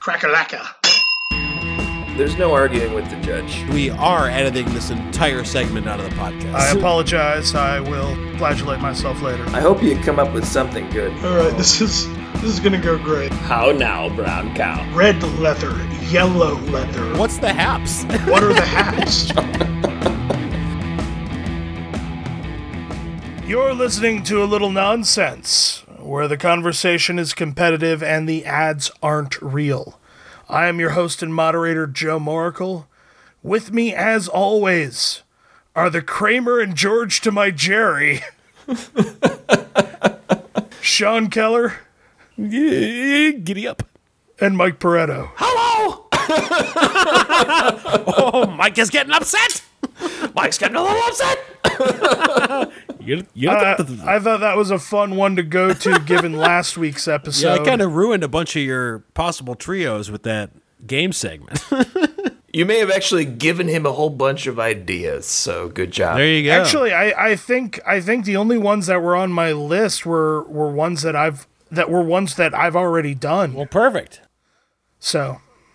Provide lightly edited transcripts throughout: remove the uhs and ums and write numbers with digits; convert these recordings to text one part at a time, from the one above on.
Crack-a-lacka. There's no arguing with the judge. We are editing this entire segment out of the podcast. I apologize. I will flagellate myself later. I hope you come up with something good. All right, this is gonna go great. How now, brown cow? Red leather, yellow leather. What's the haps? What are the hats? You're listening to A Little Nonsense, where the conversation is competitive and the ads aren't real. I am your host and moderator, Joe Moracle. With me, as always, are the Kramer and George to my Jerry, Sean Keller. Giddy up. And Mike Pareto. Hello! Oh, Mike is getting upset! Mike's getting a little upset! I thought that was a fun one to go to given last week's episode. Yeah, I kind of ruined a bunch of your possible trios with that game segment. You may have actually given him a whole bunch of ideas, so good job. There you go. Actually, I think the only ones that were on my list were ones that I've already done. Well, perfect. So,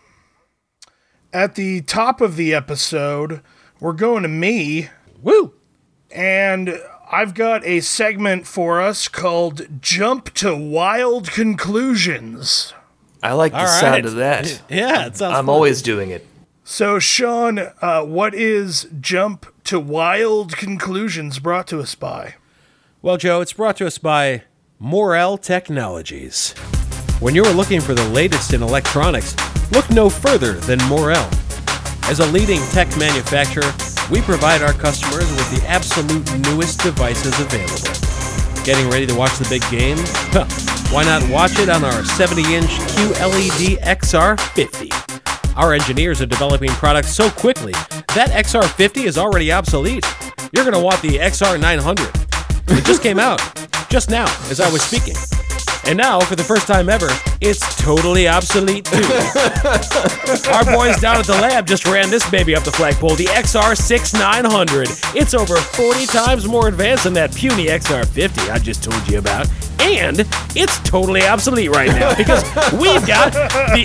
at the top of the episode, we're going to me. Woo! And I've got a segment for us called Jump to Wild Conclusions. I like the sound of that. Yeah, it sounds I'm fun. always doing it. So, Sean, what is Jump to Wild Conclusions brought to us by? Well, Joe, it's brought to us by Morel Technologies. When you're looking for the latest in electronics, look no further than Morel. As a leading tech manufacturer, we provide our customers with the absolute newest devices available. Getting ready to watch the big game? Huh, why not watch it on our 70-inch QLED XR50? Our engineers are developing products so quickly, that XR50 is already obsolete. You're going to want the XR900. It just came out, just now, as I was speaking. And now, for the first time ever, it's totally obsolete, too. Our boys down at the lab just ran this baby up the flagpole, the XR6900. It's over 40 times more advanced than that puny XR50 I just told you about. And it's totally obsolete right now, because we've got the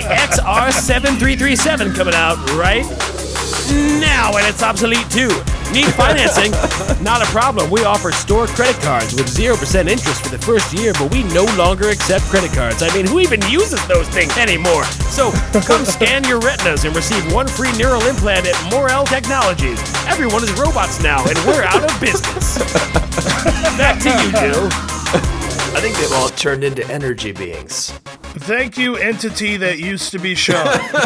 XR7337 coming out right now, and it's obsolete, too. Need financing? Not a problem. We offer store credit cards with 0% interest for the first year, but we no longer accept credit cards. I mean, who even uses those things anymore? So come scan your retinas and receive one free neural implant at Morel Technologies. Everyone is robots now, and we're out of business. Back to you, Joe. I think they've all turned into energy beings. Thank you, entity that used to be Sean.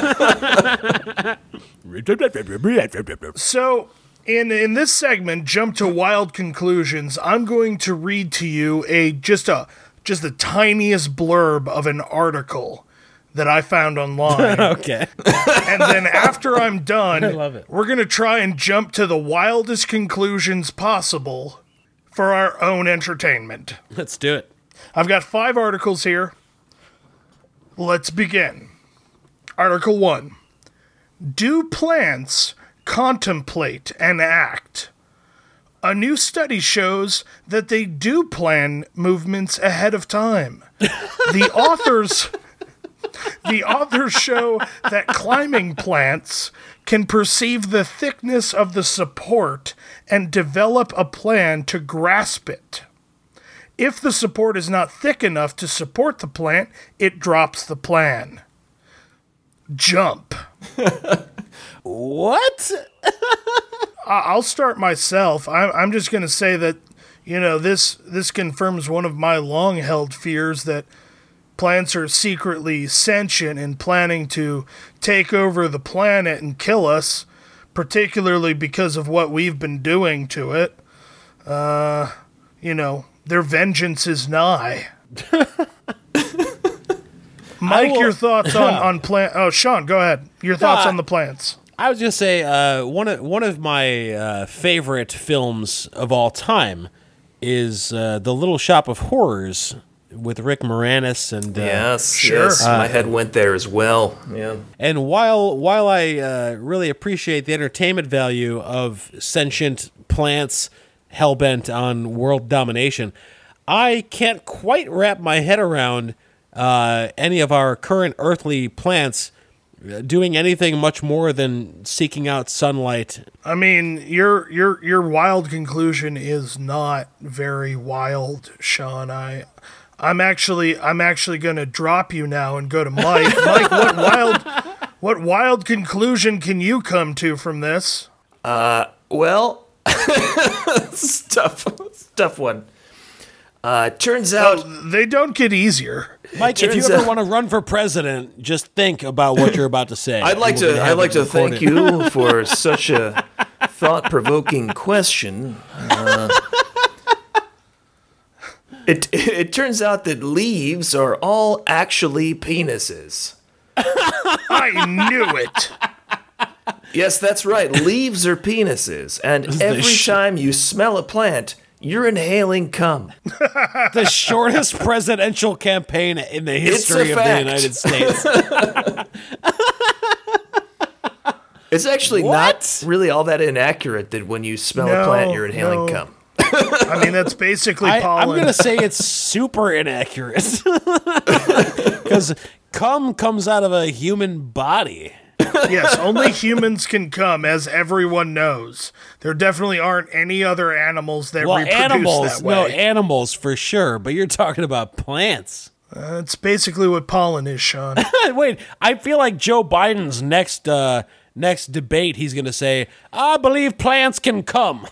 So, in this segment, Jump to Wild Conclusions, I'm going to read to you just the tiniest blurb of an article that I found online. Okay. And then after I'm done, I love it. We're going to try and jump to the wildest conclusions possible for our own entertainment. Let's do it. I've got 5 articles here. Let's begin. Article 1. Do plants contemplate and act? A new study shows that they do plan movements ahead of time. The authors show that climbing plants can perceive the thickness of the support and develop a plan to grasp it. If the support is not thick enough to support the plant, it drops the plan. Jump. What? I'll start myself. I'm just going to say that, this confirms one of my long-held fears that plants are secretly sentient and planning to take over the planet and kill us, particularly because of what we've been doing to it. Their vengeance is nigh. Mike, your thoughts on plant? Oh, Sean, go ahead. Your thoughts on the plants. I was going to say one of my favorite films of all time is The Little Shop of Horrors with Rick Moranis and yes, my head went there as well. Yeah. And while I really appreciate the entertainment value of sentient plants hellbent on world domination, I can't quite wrap my head around any of our current earthly plants doing anything much more than seeking out sunlight. I mean, your wild conclusion is not very wild, Sean. I'm actually going to drop you now and go to Mike. Mike, what wild conclusion can you come to from this? Well, it's tough one. Turns out They don't get easier. Mike, if you turns ever out- want to run for president, just think about what you're about to say. I'd like We're gonna have to it thank recorded. you for such a thought-provoking question. It turns out that leaves are all actually penises. I knew it. Yes, that's right. Leaves are penises, and every time you smell a plant, you're inhaling cum. The shortest presidential campaign in the history of the fact. United States. It's actually What? not really all that inaccurate that when you smell a plant, you're inhaling no. cum. I mean, that's basically I'm pollen. going to say it's super inaccurate. Because cum comes out of a human body. Yes, only humans can come, as everyone knows. There definitely aren't any other animals that Well, reproduce animals, that way. no, animals for sure, but you're talking about plants. It's basically what pollen is, Sean. Wait, I feel like Joe Biden's next debate, he's going to say, I believe plants can come.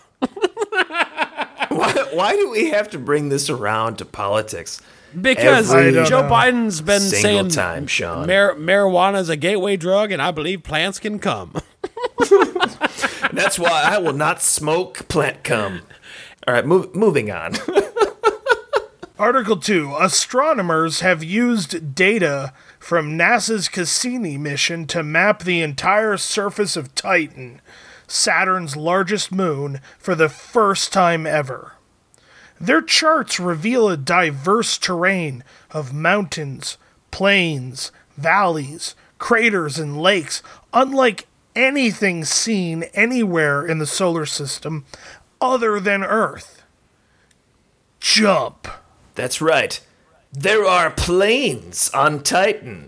Why do we have to bring this around to politics? Because I don't Joe know. Biden's been Single saying time, Sean. marijuana is a gateway drug, and I believe plants can come. That's why I will not smoke plant cum. All right, moving on. Article 2. Astronomers have used data from NASA's Cassini mission to map the entire surface of Titan, Saturn's largest moon, for the first time ever. Their charts reveal a diverse terrain of mountains, plains, valleys, craters, and lakes, unlike anything seen anywhere in the solar system other than Earth. Jump. That's right. There are planes on Titan.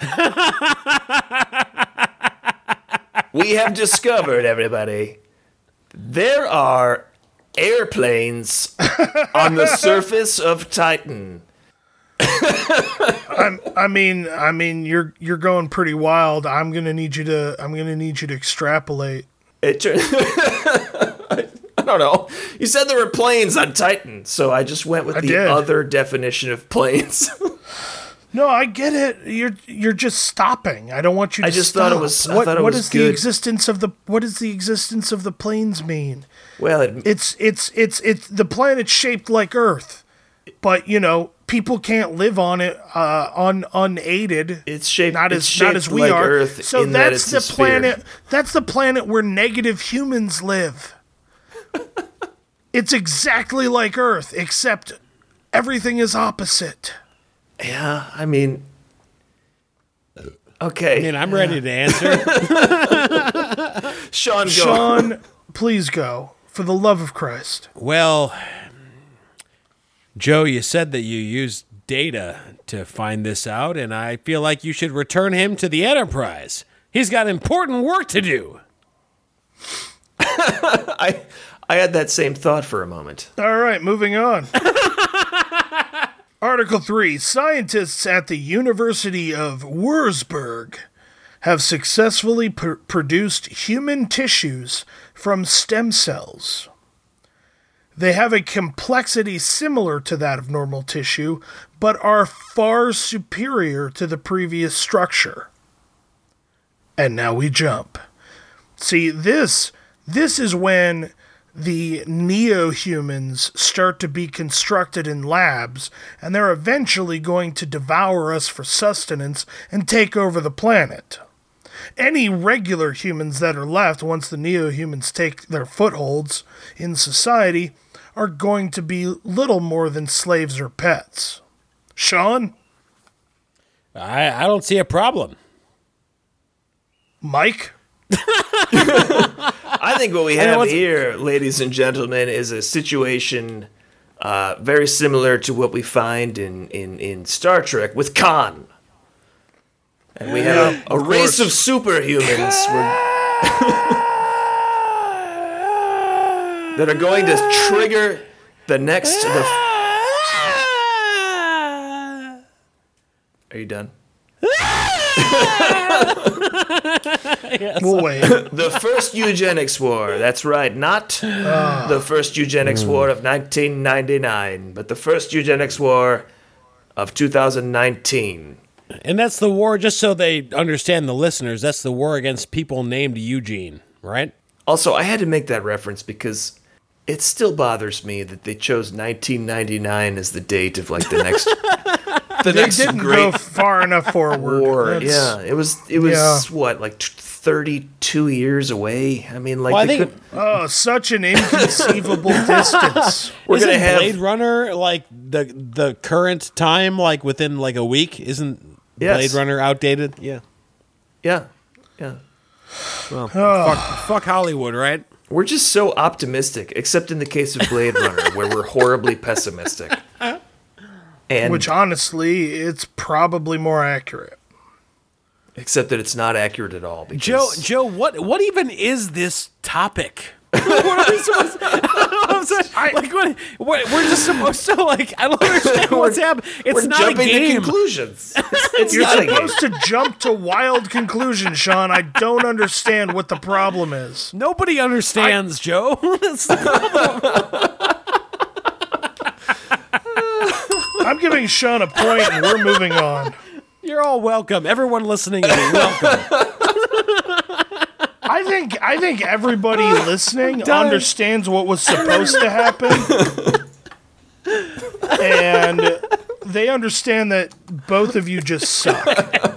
We have discovered, everybody, there are airplanes on the surface of Titan. I mean, you're going pretty wild. I'm gonna need you to extrapolate. It turns. I don't know. You said there were planes on Titan, so I just went with the did. other definition of planes. No, I get it. You're just stopping. I don't want you to I just stop. thought it was- I What, thought it what was does good. what does the existence of the planes mean? Well, It's the planet shaped like Earth, but people can't live on it unaided. it's shaped. Not it's as shaped we like are. Earth. So in that that's it's the a sphere. planet. That's the planet where negative humans live. It's exactly like Earth, except everything is opposite. Yeah, I mean. Okay, I mean, I'm ready to answer. Sean, go. Sean, please go. For the love of Christ. Well, Joe, you said that you used data to find this out, and I feel like you should return him to the Enterprise. He's got important work to do. I had that same thought for a moment. All right, moving on. Article 3. Scientists at the University of Würzburg have successfully produced human tissues from stem cells. They have a complexity similar to that of normal tissue, but are far superior to the previous structure. And now we jump. See, this is when the neo-humans start to be constructed in labs, and they're eventually going to devour us for sustenance and take over the planet. Any regular humans that are left once the neo-humans take their footholds in society are going to be little more than slaves or pets. Sean? I don't see a problem. Mike? I think what we have what's- here, ladies and gentlemen, is a situation Very similar to what we find in Star Trek with Khan. And we have a race of superhumans that are going to trigger the next... Are you done? Yes. We'll wait. The first eugenics war. That's right. Not the first eugenics war of 1999, but the first eugenics war of 2019. And that's the war, just so they understand, the listeners, that's the war against people named Eugene, right? Also, I had to make that reference because it still bothers me that they chose 1999 as the date of like the next... They didn't go far enough forward. War. Yeah, it was what, like 32 years away? I mean, like, such an inconceivable distance. We're going to have Blade Runner like the current time, like within like a week. Isn't Blade Runner outdated? Yeah. Well, fuck Hollywood, right? We're just so optimistic, except in the case of Blade Runner, where we're horribly pessimistic. Which, honestly, it's probably more accurate. Except that it's not accurate at all. Because Joe, what even is this topic? What are we supposed to... we're just supposed to, like, I don't understand what's happening. It's not a game. To conclusions. It's You're supposed to jump to wild conclusions, Sean. I don't understand what the problem is. Nobody understands, Joe. That's the problem. I'm giving Sean a point, and we're moving on. You're all welcome. Everyone listening is welcome. I think everybody listening understands what was supposed to happen, and they understand that both of you just suck.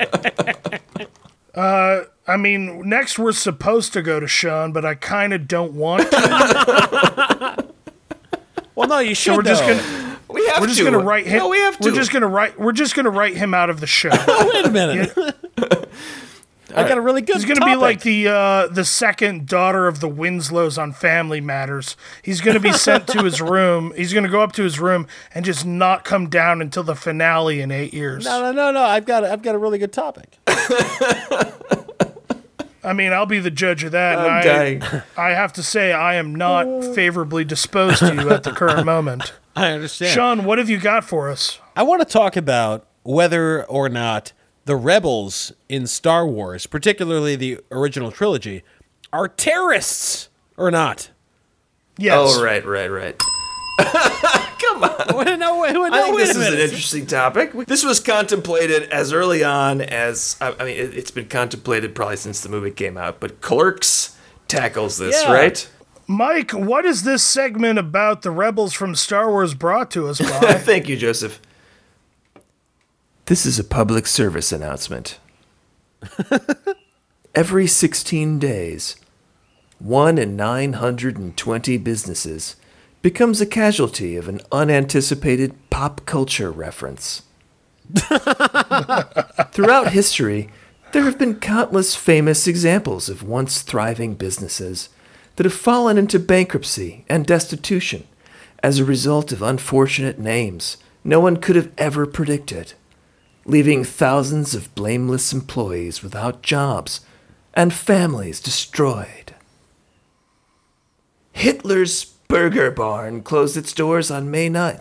I mean, next we're supposed to go to Sean, but I kind of don't want to. Well, no, you should. So we're just gonna write him. No, we have to. We're just gonna write him out of the show. Wait a minute. I got a really good. He's gonna be like the second daughter of the Winslows on Family Matters. He's gonna be sent to his room. He's gonna go up to his room and just not come down until the finale in 8 years. No. I've got a really good topic. I mean, I'll be the judge of that. I'm dying. I have to say, I am not favorably disposed to you at the current moment. I understand. Sean, what have you got for us? I want to talk about whether or not the rebels in Star Wars, particularly the original trilogy, are terrorists or not. Yes. Oh, right. Come on. No, I think this is an interesting topic. This was contemplated as early on as, I mean, it's been contemplated probably since the movie came out, but Clerks tackles this, right? Mike, what is this segment about the rebels from Star Wars brought to us by? Thank you, Joseph. This is a public service announcement. Every 16 days, 1 in 920 businesses becomes a casualty of an unanticipated pop culture reference. Throughout history, there have been countless famous examples of once thriving businesses that have fallen into bankruptcy and destitution as a result of unfortunate names no one could have ever predicted, leaving thousands of blameless employees without jobs and families destroyed. Hitler's Burger Barn closed its doors on May 9th,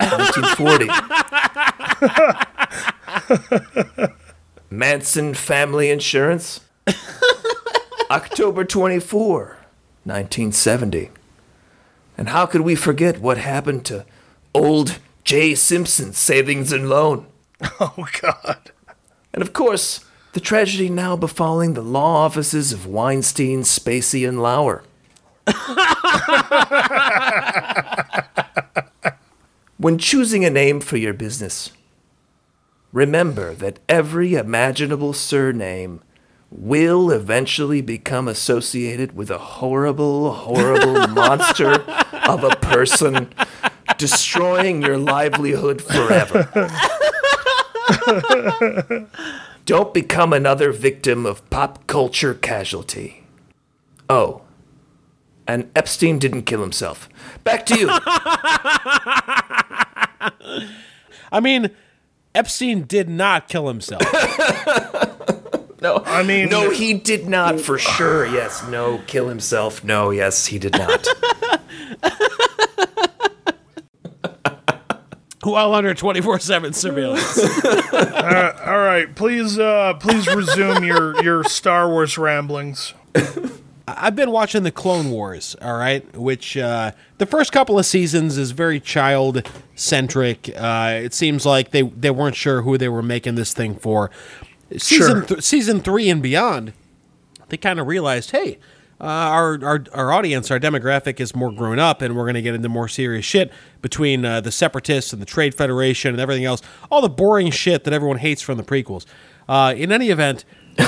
1940. Manson Family Insurance, October 24, 1970. And how could we forget what happened to old J. Simpson Savings and Loan? Oh, God. And of course, the tragedy now befalling the law offices of Weinstein, Spacey, and Lauer. When choosing a name for your business, remember that every imaginable surname will eventually become associated with a horrible, horrible monster of a person destroying your livelihood forever. Don't become another victim of pop culture casualty. Oh, And Epstein didn't kill himself. Back to you. I mean, Epstein did not kill himself. No, I mean, no, he did not for sure. Yes, no, kill himself. No, yes, he did not. While under 24/7 surveillance. all right, please resume your Star Wars ramblings. I've been watching the Clone Wars, all right, which the first couple of seasons is very child-centric. It seems like they weren't sure who they were making this thing for. Season 3 and beyond, they kind of realized, hey, our audience, our demographic is more grown up, and we're going to get into more serious shit between the Separatists and the Trade Federation and everything else. All the boring shit that everyone hates from the prequels. In any event,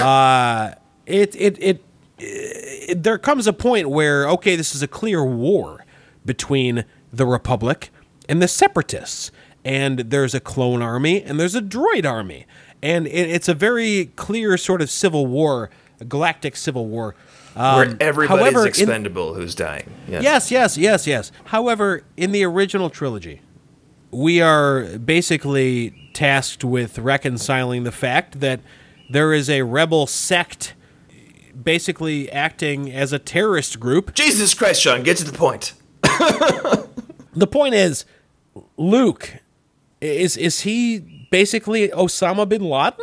there comes a point where, okay, this is a clear war between the Republic and the Separatists, and there's a clone army and there's a droid army, and it's a very clear sort of civil war, a galactic civil war. Where everybody's expendable who's dying. Yes. Yes. However, in the original trilogy, we are basically tasked with reconciling the fact that there is a rebel sect basically acting as a terrorist group. Jesus Christ, Sean, get to the point. The point is, Luke, is he basically Osama bin Laden?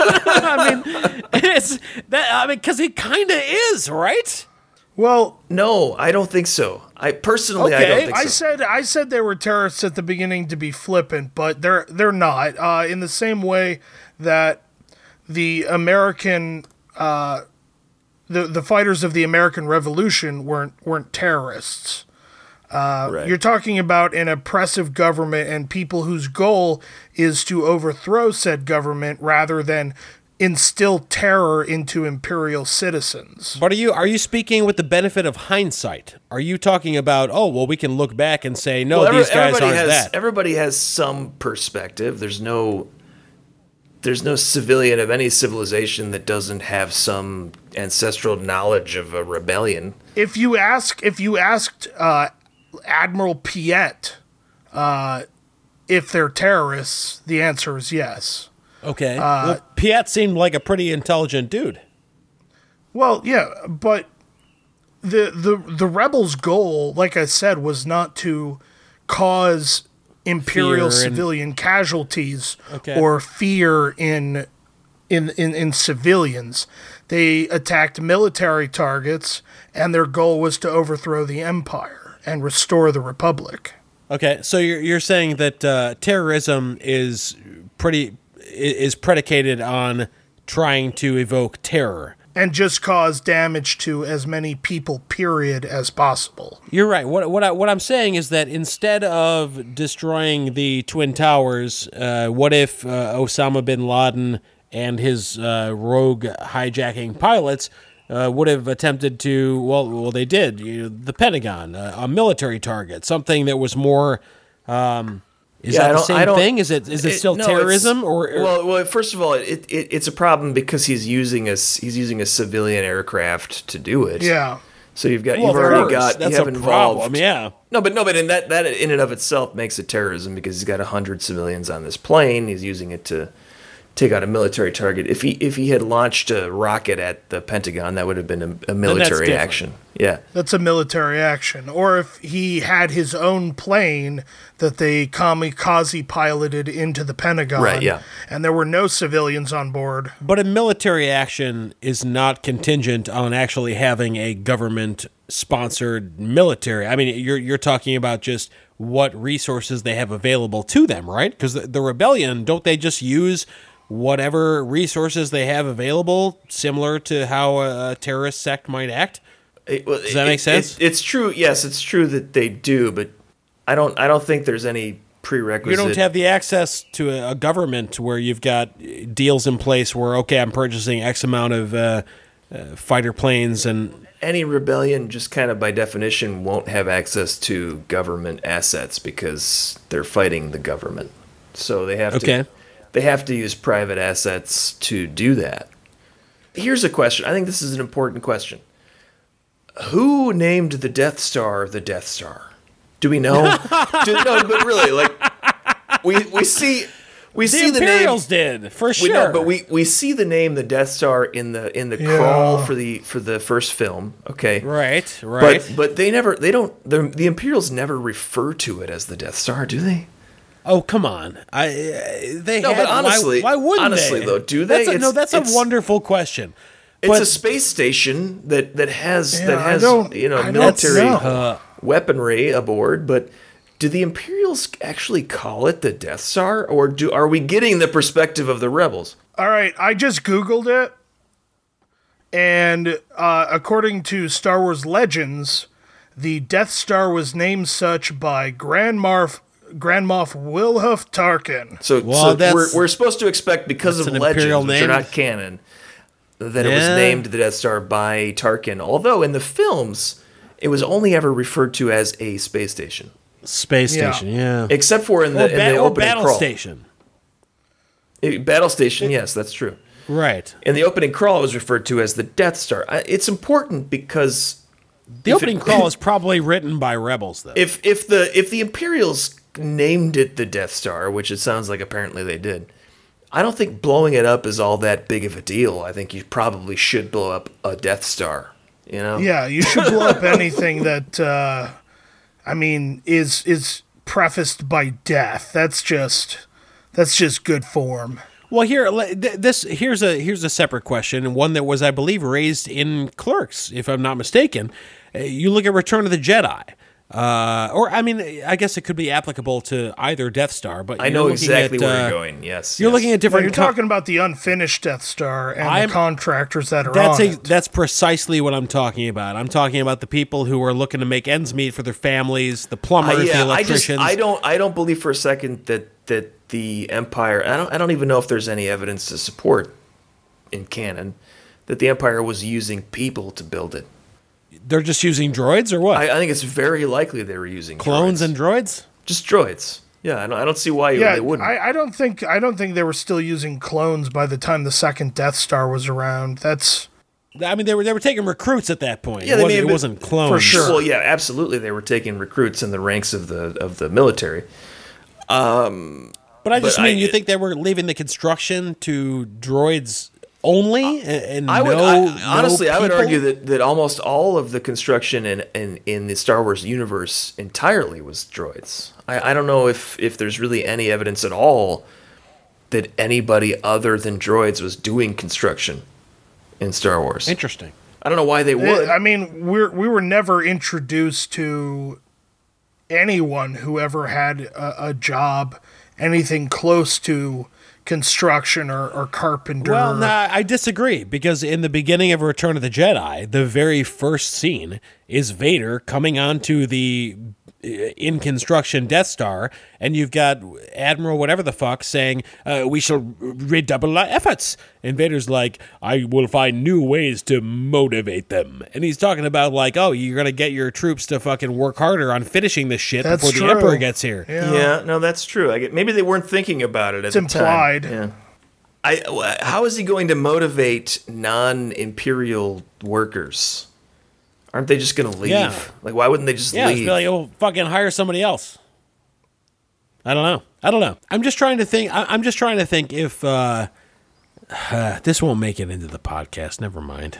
Because he kind of is, right? Well, no, I don't think so. I don't think so. I said they were terrorists at the beginning to be flippant, but they're not. In the same way that the American the fighters of the American Revolution weren't terrorists. Right. You're talking about an oppressive government and people whose goal is to overthrow said government rather than instill terror into imperial citizens. But are you speaking with the benefit of hindsight? Are you talking about, we can look back and say, no, these guys aren't that? Everybody has some perspective. There's no civilian of any civilization that doesn't have some ancestral knowledge of a rebellion. If you asked Admiral Piet if they're terrorists, the answer is yes. Okay. Piet seemed like a pretty intelligent dude. Well, yeah, but the rebels' goal, like I said, was not to cause imperial civilian casualties or fear in civilians. They attacked military targets, and their goal was to overthrow the empire and restore the republic. Okay, so you're saying that terrorism is predicated on trying to evoke terror and just cause damage to as many people, period, as possible. You're right. What I'm saying is that instead of destroying the Twin Towers, what if Osama bin Laden and his rogue hijacking pilots would have attempted to, well, they did, the Pentagon, a military target, something that was more... Is that the same thing? Is it still terrorism or? Well, first of all, it's a problem because he's using a civilian aircraft to do it. Yeah. So you've already got that's you have a involved. Problem, yeah. No, but in that in and of itself makes it terrorism because he's got 100 civilians on this plane. He's using it to take out a military target. If he had launched a rocket at the Pentagon, that would have been a military action. Yeah. That's a military action. Or if he had his own plane that they kamikaze piloted into the Pentagon, right, yeah, and there were no civilians on board. But a military action is not contingent on actually having a government-sponsored military. I mean, you're talking about just what resources they have available to them, right? Because the rebellion, don't they just use whatever resources they have available, similar to how a terrorist sect might act? Does that make sense? It's true. Yes, it's true that they do, but I don't think there's any prerequisite. You don't have the access to a government where you've got deals in place where, okay, I'm purchasing X amount of fighter planes, and any rebellion just kind of by definition won't have access to government assets because they're fighting the government. So they have to they have to use private assets to do that. Here's a question. I think this is an important question. Who named the Death Star the Death Star? Do we know? No, but really, like we see the Imperials did for sure. No, but we see the name the Death Star in the crawl for the first film. Okay, right. But the Imperials never refer to it as the Death Star, do they? Oh, come on! But honestly, why wouldn't honestly they? though, do they? That's a wonderful question. It's a space station that has military weaponry aboard, but do the Imperials actually call it the Death Star, or are we getting the perspective of the rebels? All right, I just Googled it, and according to Star Wars Legends, the Death Star was named such by Grand Moff Wilhuff Tarkin. So we're supposed to expect, because of Legends, which are not canon, that it was named the Death Star by Tarkin. Although in the films, it was only ever referred to as a space station. Space station, yeah. Except for in the opening battle crawl. Station. Battle station, yes, that's true. Right. In the opening crawl, it was referred to as the Death Star. It's important because the opening crawl is probably written by rebels, though. If the Imperials named it the Death Star, which it sounds like apparently they did, I don't think blowing it up is all that big of a deal. I think you probably should blow up a Death Star. You know? Yeah, you should blow up anything that is prefaced by death. That's just good form. Well, here's a separate question, and one that was, I believe, raised in Clerks, if I'm not mistaken. You look at Return of the Jedi. I guess it could be applicable to either Death Star, but I know exactly where you're going. Yes, you're looking at different. You're talking about the unfinished Death Star and the contractors that are on it. That's precisely what I'm talking about. I'm talking about the people who are looking to make ends meet for their families, the plumbers, the electricians. I don't believe for a second that the Empire. I don't even know if there's any evidence to support in canon that the Empire was using people to build it. They're just using droids, or what? I think it's very likely they were using clones droids. And droids. Just droids. Yeah, I don't see why they wouldn't. I don't think they were still using clones by the time the second Death Star was around. They were taking recruits at that point. Yeah, it wasn't clones for sure. Well, yeah, absolutely, they were taking recruits in the ranks of the military. But I just mean, you think they were leaving the construction to droids only, and I would people? argue that almost all of the construction in the Star Wars universe entirely was droids. I don't know if there's really any evidence at all that anybody other than droids was doing construction in Star Wars. Interesting. I don't know why they would. I mean, we were never introduced to anyone who ever had a job, anything close to construction or carpenter. Well, nah, I disagree, because in the beginning of Return of the Jedi, the very first scene is Vader coming onto the in construction Death Star, and you've got Admiral whatever the fuck saying, we shall redouble our efforts. And Vader's like, I will find new ways to motivate them. And he's talking about like, oh, you're going to get your troops to fucking work harder on finishing this shit before the Emperor gets here. Yeah, no, that's true. Maybe they weren't thinking about it at the time. It's implied. Yeah. How is he going to motivate non-Imperial workers? Aren't they just going to leave? Yeah. Like, why wouldn't they just leave? Yeah, like, oh, fucking hire somebody else. I don't know. I'm just trying to think if this won't make it into the podcast. Never mind.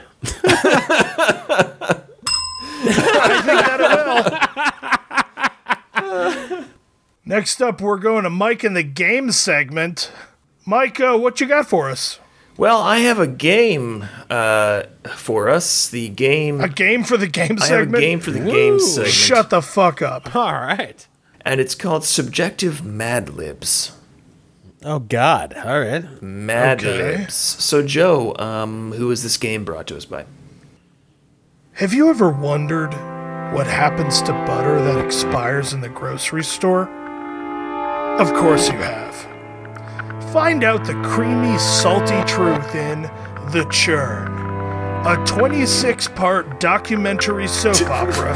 I think that it will. Next up, we're going to Mike in the game segment. Mike, what you got for us? Well, I have a game for us. A game for the game segment? I have a game for the game segment. Shut the fuck up. All right. And it's called Subjective Mad Libs. Oh, God. All right. Mad Libs. So, Joe, who is this game brought to us by? Have you ever wondered what happens to butter that expires in the grocery store? Of course you have. Find out the creamy, salty truth in The Churn, a 26-part documentary soap opera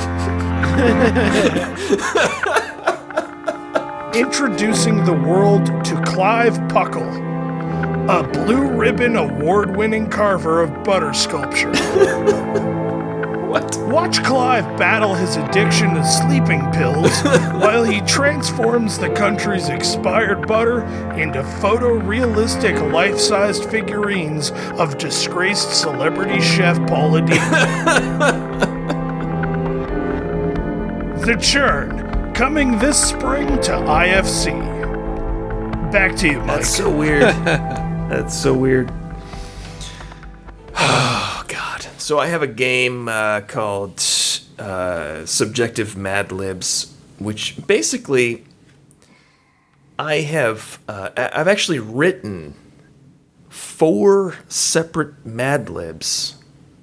introducing the world to Clive Puckle, a blue ribbon award-winning carver of butter sculpture. Watch Clive battle his addiction to sleeping pills while he transforms the country's expired butter into photorealistic life-sized figurines of disgraced celebrity chef Paula Deen. The Churn, coming this spring to IFC. Back to you, Mike. That's so weird. That's so weird. Oh, God. So I have a game called Subjective Mad Libs, which basically I've actually written 4 separate Mad Libs,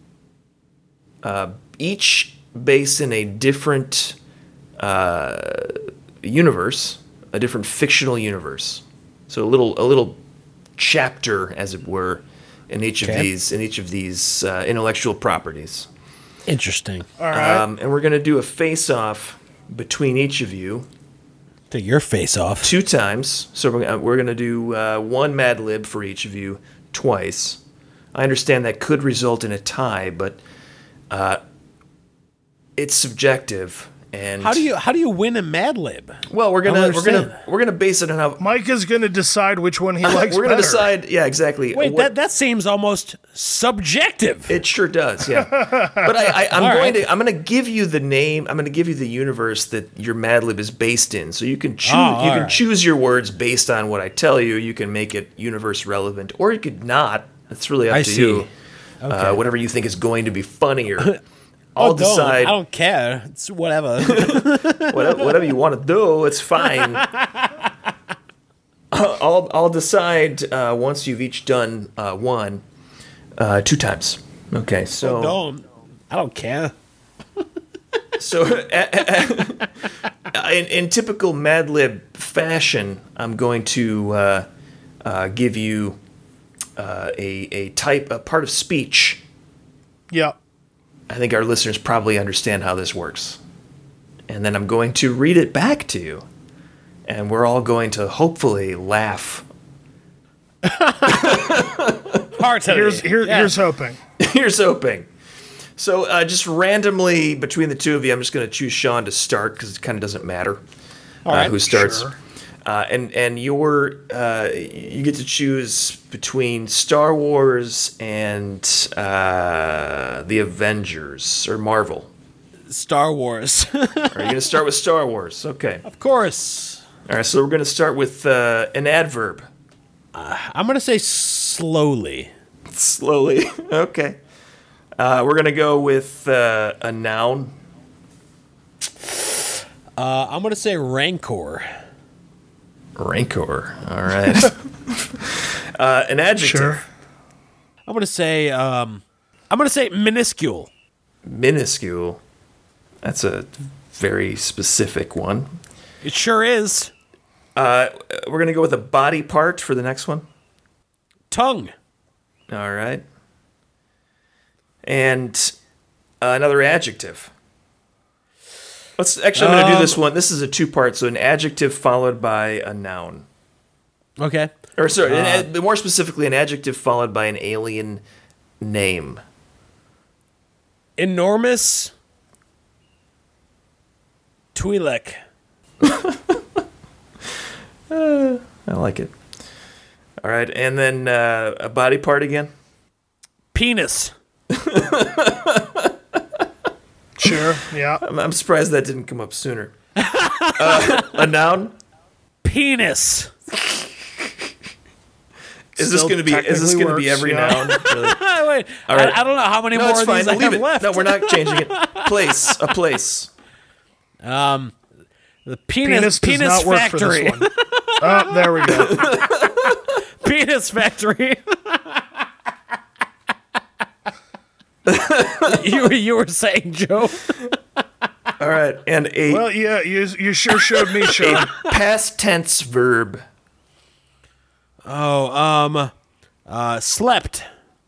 each based in a different universe, a different fictional universe. So a little chapter, as it were, in each of these intellectual properties. Interesting. All right. And we're gonna do a face-off between each of you Take your face off. 2 times. So we're gonna do 1 Mad Lib for each of you twice. I understand that could result in a tie, but it's subjective. And How do you win a Mad Lib? well, we're don't gonna understand. we're gonna base it on how Mike is going to decide which one he likes we're gonna better. decide. Yeah, exactly. Wait, What- that seems almost subjective. It sure does, yeah. But I'm going to give you the name. I'm going to give you the universe that your Mad Lib is based in. So you can choose. all right. Choose your words based on what I tell you. You can make it universe relevant, or you could not. It's really up I to see. you. Okay. Whatever you think is going to be funnier. I'll Don't. decide. I don't care. It's whatever. Whatever you want to do, it's fine. I'll decide once you've each done 1, 2 times. Okay, so Don't. I don't care. So, in typical Mad Lib fashion, I'm going to give you a part of speech. Yeah. I think our listeners probably understand how this works. And then I'm going to read it back to you. And we're all going to hopefully laugh. Heartily. Here's hoping. Here's hoping. So just randomly between the two of you, I'm just going to choose Sean to start because it kind of doesn't matter who starts. Sure. And you get to choose between Star Wars and the Avengers or Marvel. Star Wars. Are you going to start with Star Wars? Okay. Of course. All right. So we're going to start with an adverb. I'm going to say slowly. Slowly. Okay. We're going to go with a noun. I'm going to say rancor. Rancor. All right. An adjective. Sure. I'm going to say minuscule. Minuscule. That's a very specific one. It sure is. We're going to go with a body part for the next one. Tongue. All right. And another adjective. I'm going to do this one. This is a 2-part, so an adjective followed by a noun. Okay. Or sorry, more specifically, an adjective followed by an alien name. Enormous. Twi'lek. I like it. All right, and then a body part again. Penis. Sure. Yeah. I'm surprised that didn't come up sooner. A noun. Penis. Is this Still going to be? Is this technically going to be works, every yeah. noun? Really? Wait. All right. I don't know how many No, more it's of fine. these I Leave have it. left. No, we're not changing it. Place. A place. The Penis penis does not work factory. for this one. Oh, there we go. Penis factory. you were saying, Joe. All right, and a Well, yeah, you sure showed me, Sean. past tense verb. Slept.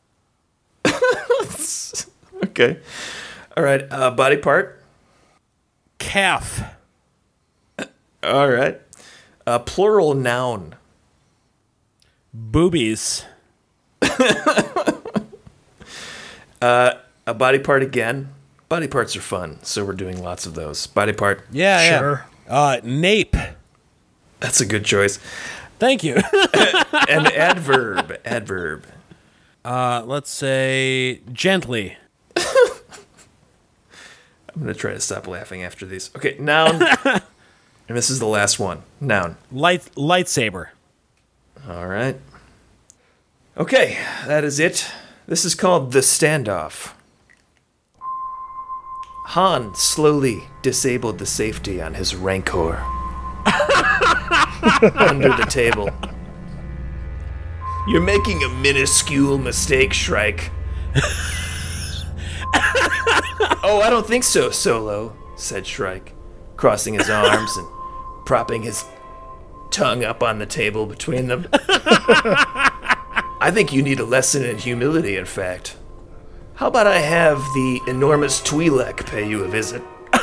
Okay. All right, body part. Calf. All right. Plural noun. Boobies. A body part again. Body parts are fun, so we're doing lots of those. Body part. Yeah, Sure. yeah. Nape. That's a good choice. Thank you. An adverb. Adverb. Let's say gently. I'm going to try to stop laughing after these. Okay, noun. And this is the last one. Noun. Lightsaber. All right. Okay, that is it. This is called The Standoff. Han slowly disabled the safety on his Rancor. Under the table. You're making a minuscule mistake, Shrike. Oh, I don't think so, Solo, said Shrike, crossing his arms and propping his tongue up on the table between them. I think you need a lesson in humility, in fact. How about I have the enormous Twi'lek pay you a visit?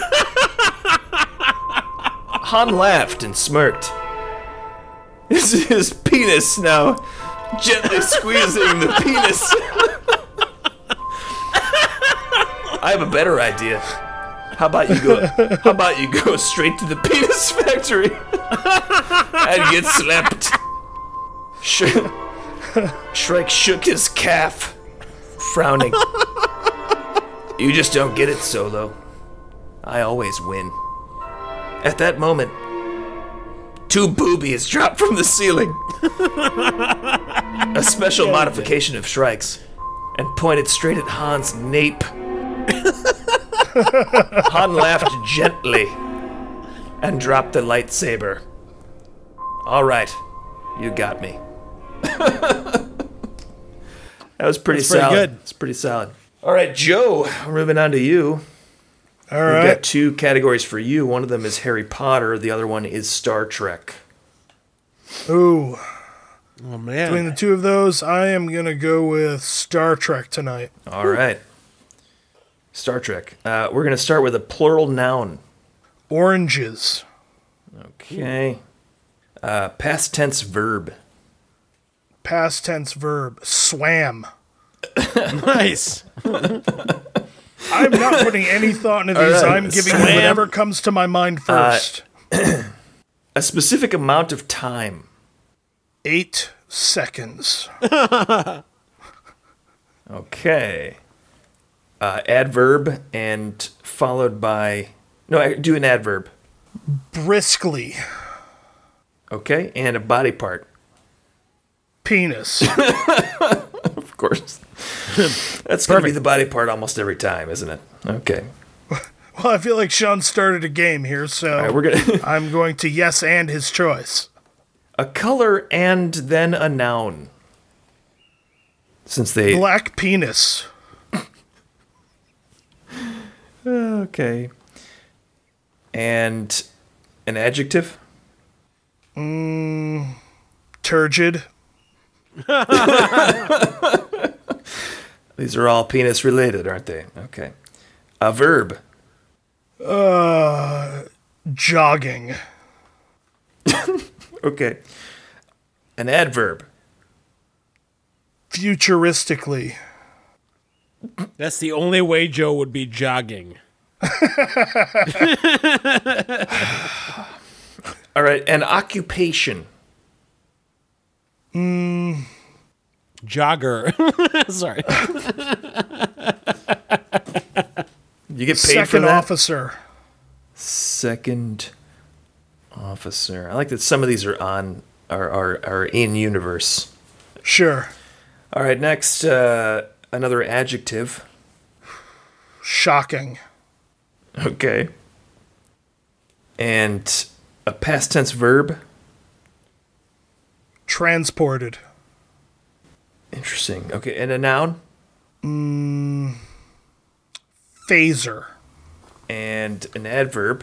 Han laughed and smirked. His penis now gently squeezing the penis. I have a better idea. How about you go straight to the penis factory and get slapped? Shrek shook his calf, frowning. You just don't get it, Solo. I always win. At that moment, 2 boobies dropped from the ceiling. A special modification of Shrike's, and pointed straight at Han's nape. Han laughed gently and dropped the lightsaber. All right, you got me. That was pretty solid. pretty good. It's pretty solid. All right, Joe, we're moving on to you. All We've right. got 2 categories for you. One of them is Harry Potter. The other one is Star Trek. Ooh. Oh, man. Between the two of those, I am going to go with Star Trek tonight. All right. Star Trek. We're going to start with a plural noun. Oranges. Okay. Past tense verb. Past tense verb. Swam. Nice. I'm not putting any thought into these. right. I'm giving you Swam. whatever comes to my mind first. A specific amount of time. 8 seconds. Okay. Adverb and followed by... No, do an adverb. Briskly. Okay. And a body part. Penis. Of course. That's going to be the body part almost every time, isn't it? Okay. Well, I feel like Sean started a game here, so All right, we're gonna I'm going to yes and his choice. a color and then a noun. Since they... Black penis. Okay. And an adjective? Turgid. These are all penis related, aren't they? Okay. A verb. Jogging. Okay. An adverb. Futuristically. That's the only way Joe would be jogging. All right. An occupation. Jogger. Sorry. You get paid for Second that? officer. Second officer. I like that some of these are on are in universe. Sure. All right. Next, another adjective. Shocking. Okay. And a past tense verb. Transported. Interesting. Okay. And a noun. Phaser. And an adverb.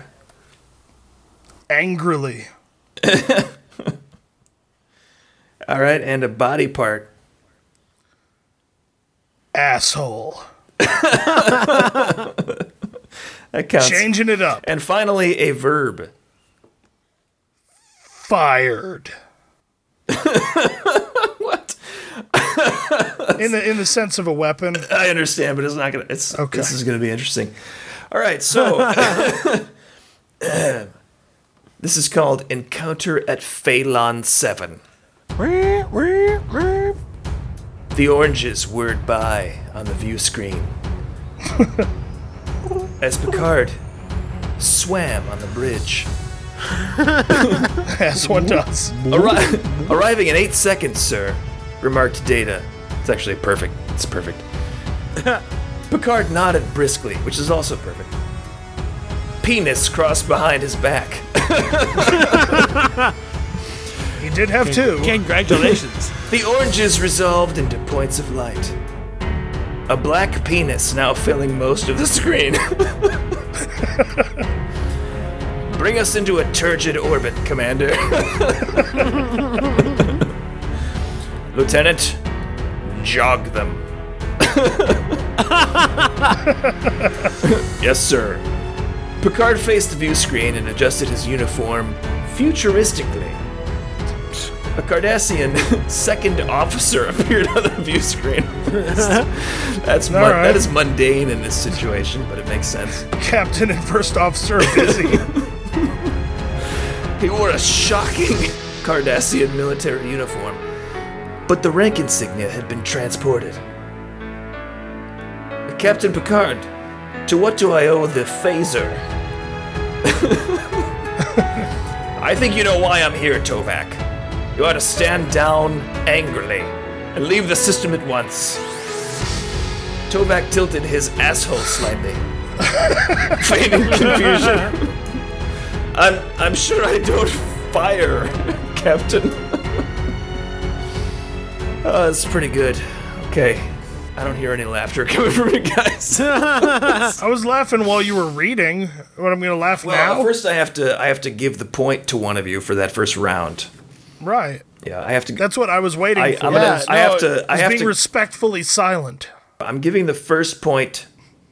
Angrily. All right. And a body part. Asshole. That counts. Changing it up. And finally, a verb. Fired. What? In the sense of a weapon. I understand, but it's not gonna. Okay. This is gonna be interesting. All right, so this is called Encounter at Phelan 7. The oranges whirred by on the view screen as Picard swam on the bridge. As one does. Arriving in 8 seconds, sir, remarked Data. It's actually perfect. It's perfect. Picard nodded briskly, which is also perfect. Penis crossed behind his back. He did have two. Congratulations. The oranges resolved into points of light. A black penis now filling most of the screen. Bring us into a turgid orbit, Commander. Lieutenant, jog them. Yes, sir. Picard faced the view screen and adjusted his uniform futuristically. A Cardassian second officer appeared on the view screen. That is mundane in this situation, but it makes sense. Captain and first officer are busy. He wore a shocking Cardassian military uniform, but the rank insignia had been transported. Captain Picard, to what do I owe the phaser? I think you know why I'm here, Tovak. You ought to stand down angrily and leave the system at once. Tovak tilted his asshole slightly, feigning confusion. I'm sure I don't fire, Captain. Oh, that's pretty good. Okay. I don't hear any laughter coming from you guys. I was laughing while you were reading. What, I'm going to laugh now? First I have to give the point to one of you for that first round. Right. Yeah, I have to. That's what I was waiting for. I have to. Being respectfully silent. I'm giving the first point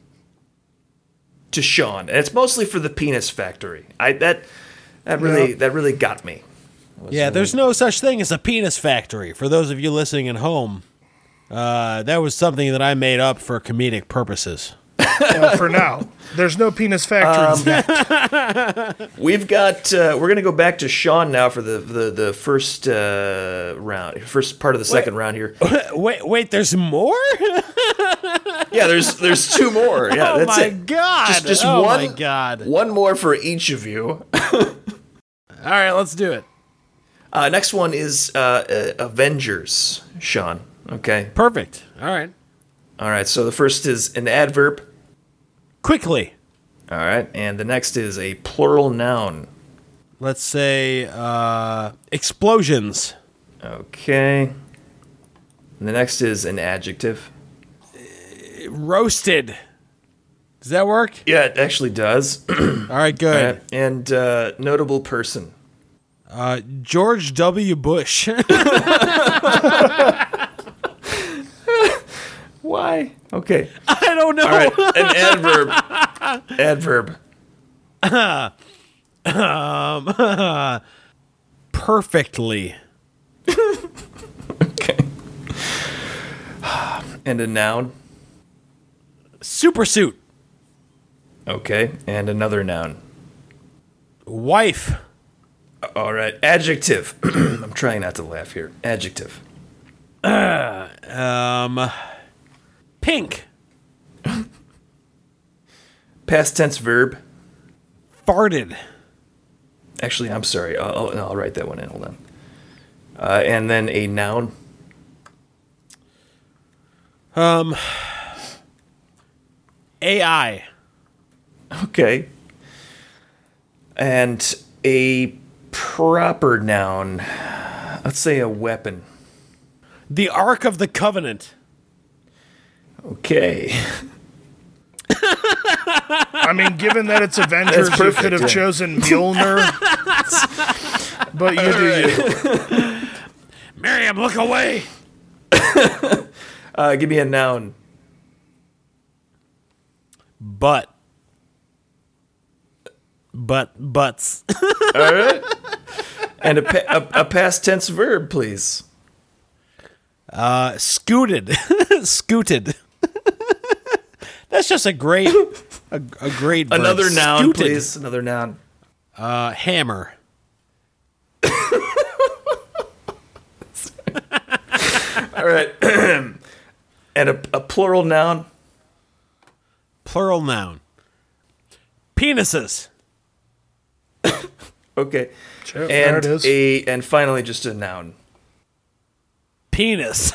to Sean, and it's mostly for the penis factory. That really got me. Yeah, there's no such thing as a penis factory. For those of you listening at home, that was something that I made up for comedic purposes. For now, there's no penis factories yet. We've got. We're gonna go back to Sean now for the first round, first part of the second round here. Wait, there's more? Yeah, there's two more. Yeah, Oh that's my it. god! Just oh one. my god! One more for each of you. All right, let's do it. Next one is Avengers, Sean. Okay. Perfect. All right. All right. So the first is an adverb. Quickly. All right, and the next is a plural noun. Let's say explosions. Okay. And the next is an adjective. Roasted. Does that work? Yeah, it actually does. All right, good. All right. And notable person. George W. Bush. Why? Okay. I don't know. All right, an adverb. Adverb. Perfectly. Okay. And a noun. Supersuit. Okay, and another noun. Wife. All right, adjective. I'm trying not to laugh here. Adjective. Pink. Past tense verb. Farted. Actually, I'm sorry. I'll write that one in. Hold on. And then a noun. AI. Okay. And a proper noun. Let's say a weapon. The Ark of the Covenant. Okay. I mean, given that it's Avengers, you could have chosen Mjolnir. But you do you. Miriam, look away. Give me a noun. Butts. All right. And a past tense verb, please. Scooted. Scooted. That's just a great verb. Another noun, Scooted. please. Another noun. Hammer. All right. And a plural noun. Plural noun. Penises. Okay. Sure, there And it is. and finally just a noun. Penis.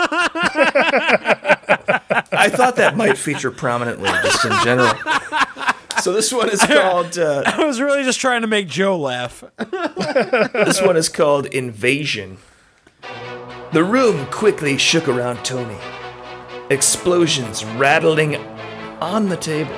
I thought that might feature prominently just in general. So this one is called I was really just trying to make Joe laugh. this one is called Invasion. The room quickly shook around Tony. Explosions rattling on the table.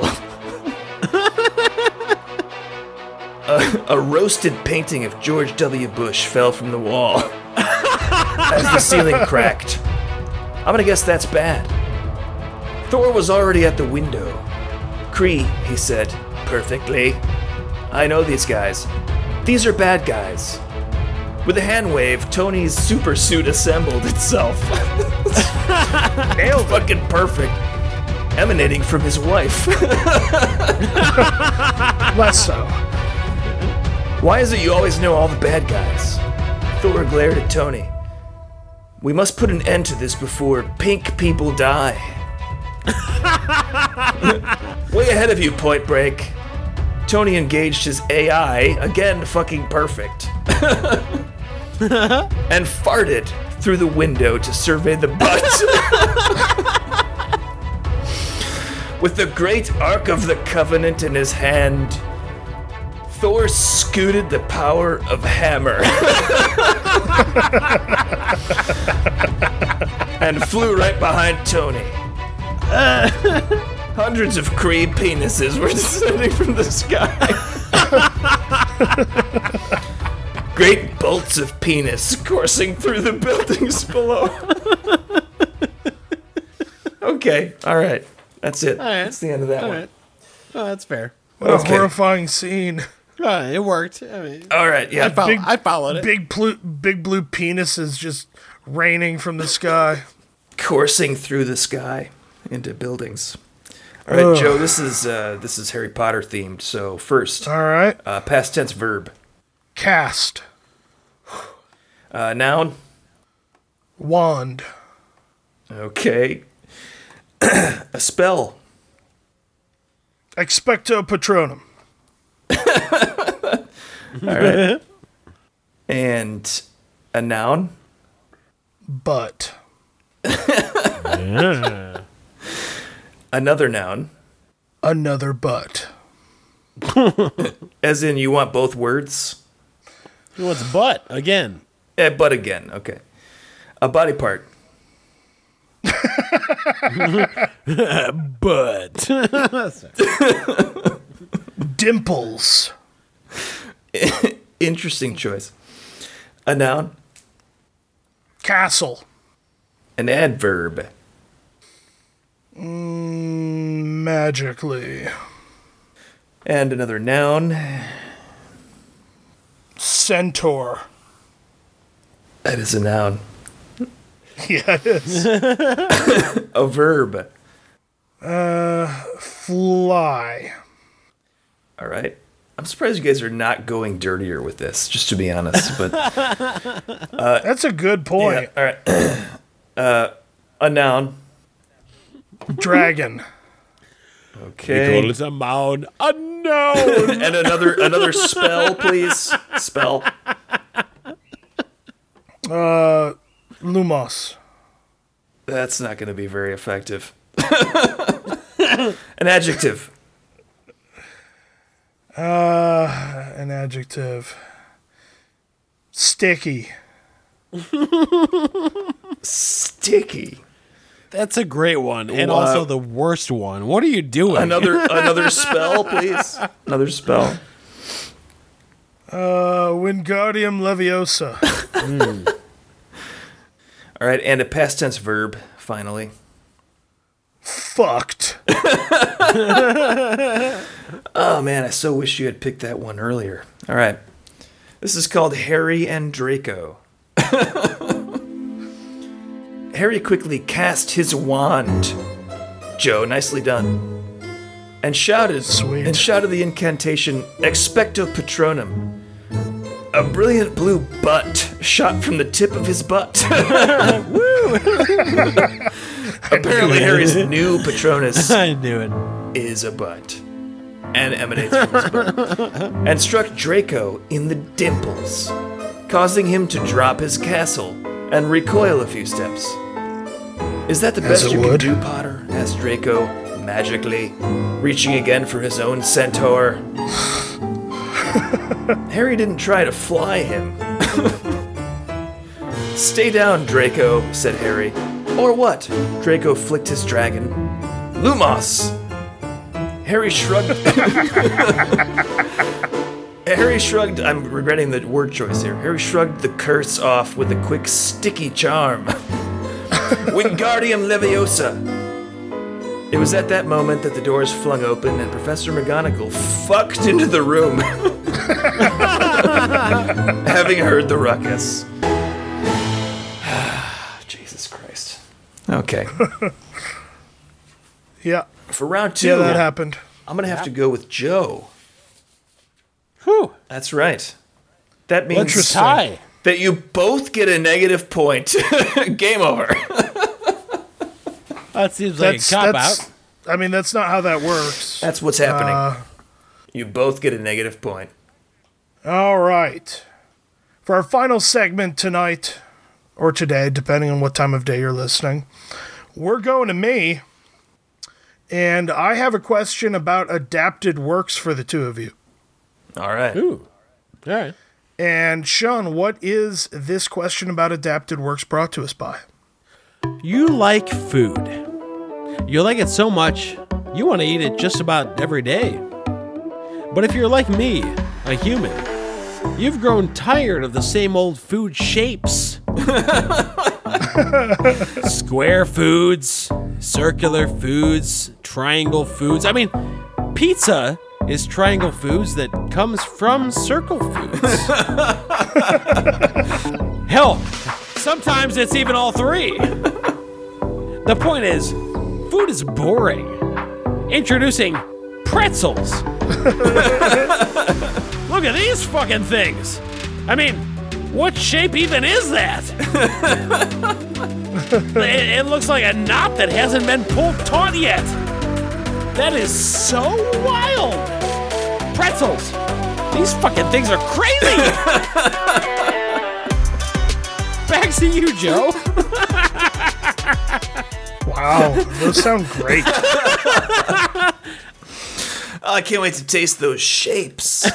A roasted painting of George W. Bush fell from the wall as the ceiling cracked. I'm gonna guess that's bad. Thor was already at the window. Kree, he said, perfectly. I know these guys. These are bad guys. With a hand wave, Tony's super suit assembled itself. Nailed fucking perfect. Emanating from his wife. Less so. Why is it you always know all the bad guys? Thor glared at Tony. We must put an end to this before pink people die. Way ahead of you, Point Break. Tony engaged his AI, again fucking perfect, and farted through the window to survey the butt. With the great Ark of the Covenant in his hand, Thor scooted the power of hammer and flew right behind Tony. Hundreds of Kree penises were descending from the sky. Great bolts of penis coursing through the buildings below. Okay, all right. That's it. All right. That's the end of that one. Right. Oh, that's fair. What a Okay. horrifying scene. It worked. I mean, All right, yeah. I followed it. Big blue penises just raining from the sky. Coursing through the sky into buildings. All right, Joe. This is Harry Potter themed. So first, All right. past tense verb. Cast. Noun. Wand. Okay. A spell. Expecto Patronum. All right. And a noun. Butt. Another noun. Another butt. As in, you want both words? He wants butt again. But again. Okay. A body part. Butt. Dimples. Interesting choice. A noun. Castle. An adverb. Magically. And another noun. Centaur. That is a noun. Yeah, it is. A verb. Fly. All right. I'm surprised you guys are not going dirtier with this, just to be honest. But That's a good point. yeah, all right. A noun. Dragon. Okay. Call it a mound. Unknown. And another spell, please. Spell. Lumos. That's not going to be very effective. An adjective. An adjective. Sticky. Sticky. That's a great one, and Wow. also the worst one. What are you doing? Another spell, please. Another spell. Wingardium Leviosa. All right, and a past tense verb, finally. Fucked. Oh man, I so wish you had picked that one earlier. All right. This is called Harry and Draco. Harry quickly cast his wand. Joe, nicely done. And shouted the incantation Expecto Patronum. A brilliant blue butt shot from the tip of his butt. Apparently Harry's new Patronus I knew it. is a butt and emanates from his butt, and struck Draco in the dimples, causing him to drop his castle and recoil a few steps. Is that the best you can do, Potter? Asked Draco, magically, reaching again for his own centaur. Harry didn't try to fly him. Stay down, Draco, said Harry. Or what? Draco flicked his dragon. Lumos! Harry shrugged. I'm regretting the word choice here. Harry shrugged the curse off with a quick sticky charm. Wingardium Leviosa! It was at that moment that the doors flung open and Professor McGonagall fucked into the room. Having heard the ruckus. Jesus Christ. Okay. Yeah. For round 2, Yeah, that happened. I'm going to have to go with Joe. Whew. That's right. That means Interesting. Tie. that you both get a negative point. Game over. That seems like a cop-out. I mean, that's not how that works. That's what's happening. You both get a negative point. All right. For our final segment tonight, or today, depending on what time of day you're listening, we're going to me, and I have a question about adapted works for the two of you. All right. Ooh. All right. And Sean, what is this question about adapted works brought to us by? You like food. You like it so much, you want to eat it just about every day. But if you're like me, a human, you've grown tired of the same old food shapes. Square foods, circular foods, triangle foods. I mean, pizza is triangle foods that comes from circle foods. Hell, sometimes it's even all three. The point is, food is boring. Introducing pretzels. Look at these fucking things. I mean, what shape even is that? It looks like a knot that hasn't been pulled taut yet. That is so wild. Pretzels. These fucking things are crazy. Back to you, Joe. Wow, those sound great. Oh, I can't wait to taste those shapes.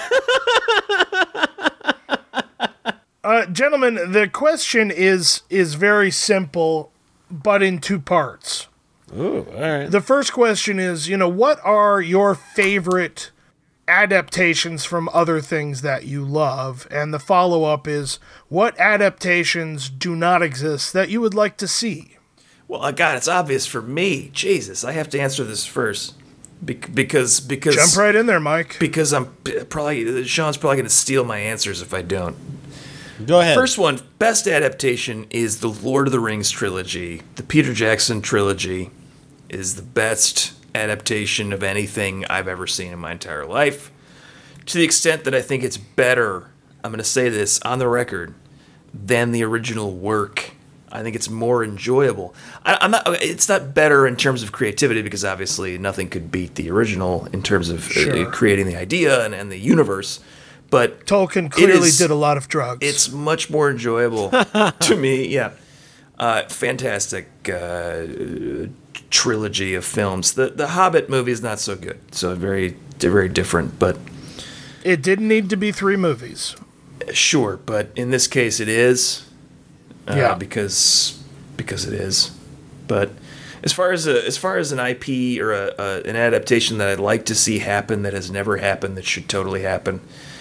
Gentlemen, the question is very simple, but in two parts. Ooh, all right. The first question is, what are your favorite adaptations from other things that you love? And the follow-up is, what adaptations do not exist that you would like to see? Well, God, it's obvious for me. Jesus, I have to answer this first. Because Jump right in there, Mike. Because Sean's probably going to steal my answers if I don't. Go ahead. First one, best adaptation is the Lord of the Rings trilogy. The Peter Jackson trilogy is the best adaptation of anything I've ever seen in my entire life. To the extent that I think it's better, I'm going to say this on the record, than the original work. I think it's more enjoyable. It's not better in terms of creativity because obviously nothing could beat the original in terms of creating the idea and the universe. But Tolkien clearly did a lot of drugs. It's much more enjoyable to me. Yeah, fantastic trilogy of films. The Hobbit movie is not so good. So very very different. But it didn't need to be 3 movies. Sure, but in this case it is. Because it is. But as far as an IP or an adaptation that I'd like to see happen that has never happened that should totally happen,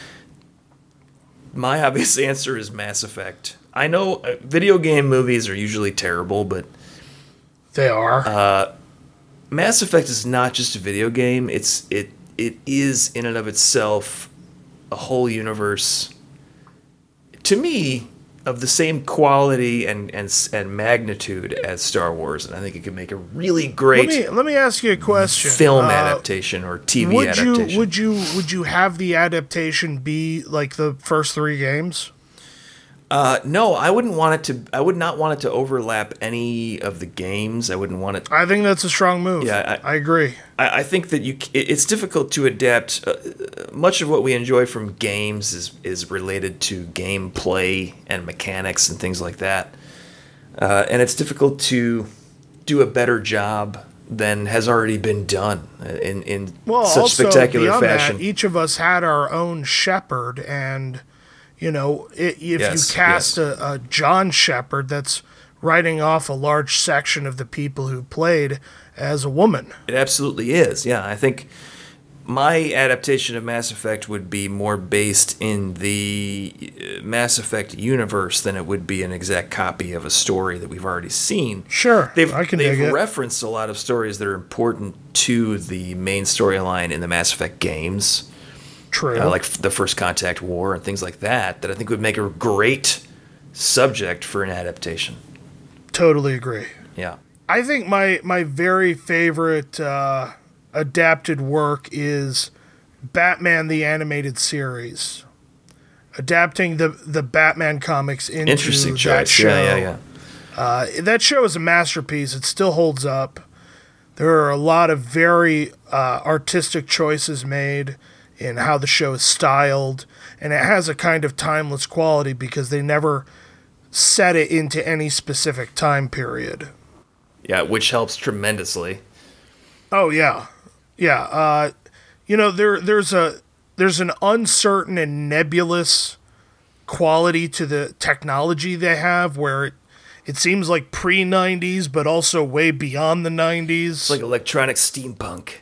my obvious answer is Mass Effect. I know video game movies are usually terrible, but they are. Mass Effect is not just a video game. It is in and of itself a whole universe. To me, of the same quality and magnitude as Star Wars, and I think it could make a really great Let me ask you a question. film adaptation or TV adaptation. Would you have the adaptation be like the first 3 games? No, I wouldn't want it to. I would not want it to overlap any of the games. I wouldn't want it. I think that's a strong move. Yeah, I agree. I think that it's difficult to adapt. Much of what we enjoy from games is related to gameplay and mechanics and things like that, and it's difficult to do a better job than has already been done in such also, spectacular beyond fashion. That, each of us had our own Shepard, and you know, if you cast a John Shepard, that's writing off a large section of the people who played as a woman. It absolutely is. Yeah, I think my adaptation of Mass Effect would be more based in the Mass Effect universe than it would be an exact copy of a story that we've already seen. Sure, they've dig it. referenced a lot of stories that are important to the main storyline in the Mass Effect games. True. Like the First Contact War and things like that I think would make a great subject for an adaptation. Totally agree. Yeah. I think my very favorite adapted work is Batman the Animated Series. Adapting the Batman comics into Interesting choice. That show. Yeah. That show is a masterpiece. It still holds up. There are a lot of very artistic choices made in how the show is styled, and it has a kind of timeless quality because they never set it into any specific time period. Yeah, which helps tremendously. Oh yeah. You know, there's an uncertain and nebulous quality to the technology they have where it seems like pre-90s but also way beyond the 90s. It's like electronic steampunk.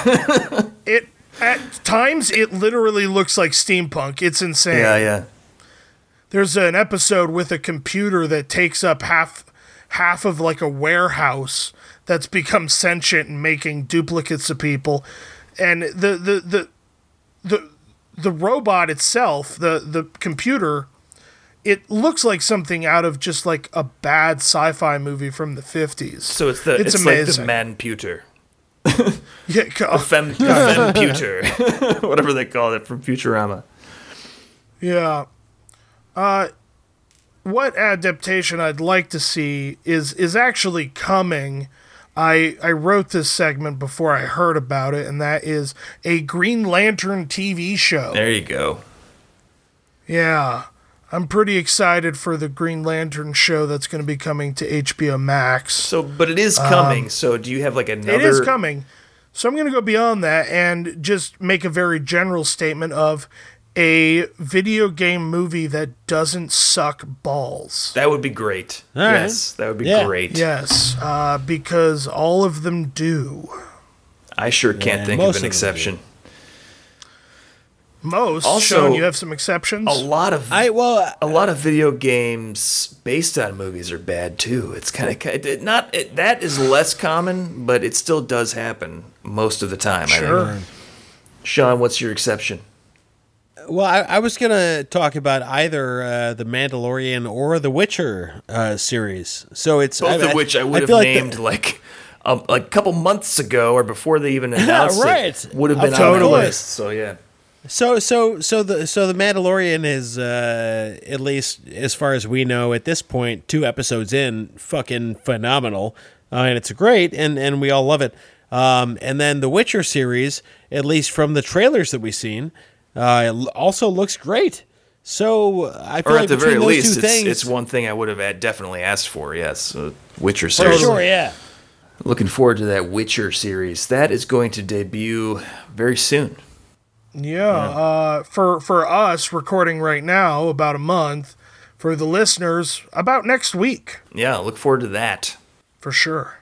At times, it literally looks like steampunk. It's insane. Yeah. There's an episode with a computer that takes up half of like a warehouse that's become sentient and making duplicates of people, and the robot itself, the computer, it looks like something out of just like a bad sci-fi movie from the 50s. So it's amazing. like the man-puter. Yeah, femputer, whatever they call it from Futurama. Yeah. What adaptation I'd like to see is actually coming. I wrote this segment before I heard about it, and that is a Green Lantern TV show. There you go. Yeah. I'm pretty excited for the Green Lantern show that's going to be coming to HBO Max. So, but it is coming. So, do you have like another? It is coming. So I'm going to go beyond that and just make a very general statement of a video game movie that doesn't suck balls. That would be great. All right. Yes, that would be great. Yes, because all of them do. I sure can't think of an exception. Most. Also, Sean, you have some exceptions? A lot of video games based on movies are bad too. It's kind of that is less common, but it still does happen most of the time. Sure. I think. Sean, what's your exception? Well, I was going to talk about either The Mandalorian or The Witcher series. So it's both of which I would have named like a couple months ago or before they even announced it. Would have been on the list. So yeah. So the Mandalorian is at least as far as we know at this point 2 episodes in, fucking phenomenal, and it's great, and we all love it. And then the Witcher series, at least from the trailers that we've seen, also looks great. So I feel like at the very least, things, it's one thing I would have definitely asked for. Yes, Witcher series. For sure, yeah. Looking forward to that Witcher series. That is going to debut very soon. Yeah, for us recording right now, about a month. For the listeners, about next week. Yeah, look forward to that. For sure.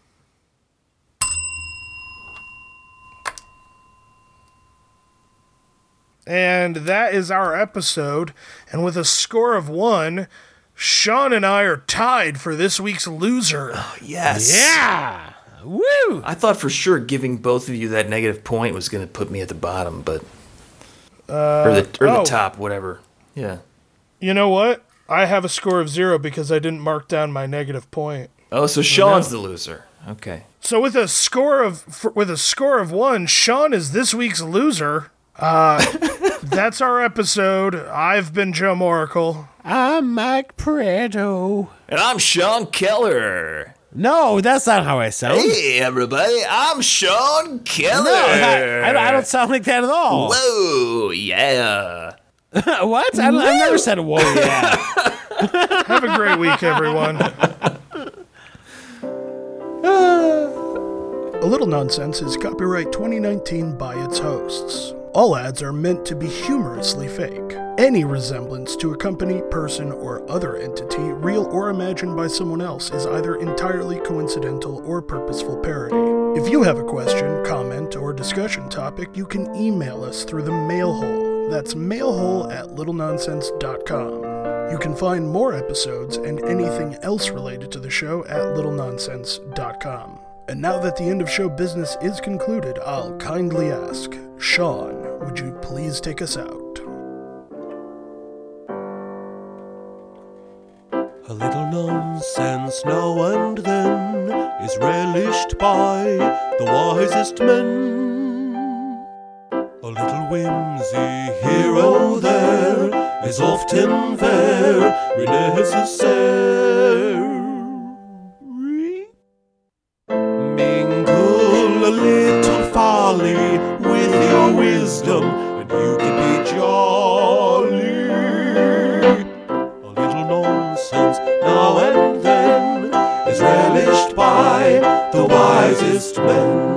And that is our episode. And with a score of 1, Sean and I are tied for this week's loser. Oh, yes. Yeah. Woo! I thought for sure giving both of you that negative point was going to put me at the bottom, but or the top, whatever. Yeah. You know what? I have a score of 0 because I didn't mark down my negative point. Oh, so Sean's the loser. Okay. So with a score of 1, Sean is this week's loser. That's our episode. I've been Joe Moracle. I'm Mike Prado. And I'm Sean Keller. No, that's not how I sound. Hey, everybody, I'm Sean Keller. No, I don't sound like that at all. Whoa, yeah. What? I've never said a whoa, yeah. Have a great week, everyone. A Little Nonsense is copyright 2019 by its hosts. All ads are meant to be humorously fake. Any resemblance to a company, person, or other entity, real or imagined by someone else, is either entirely coincidental or purposeful parody. If you have a question, comment, or discussion topic, you can email us through the mail hole. That's mailhole@littlenonsense.com. You can find more episodes and anything else related to the show at littlenonsense.com. And now that the end of show business is concluded, I'll kindly ask, Sean, would you please take us out? A little nonsense now and then is relished by the wisest men. A little whimsy here or there is often very necessary. Mingle a little folly with your wisdom, and you can be jolly. A little nonsense now and then is relished by the wisest men.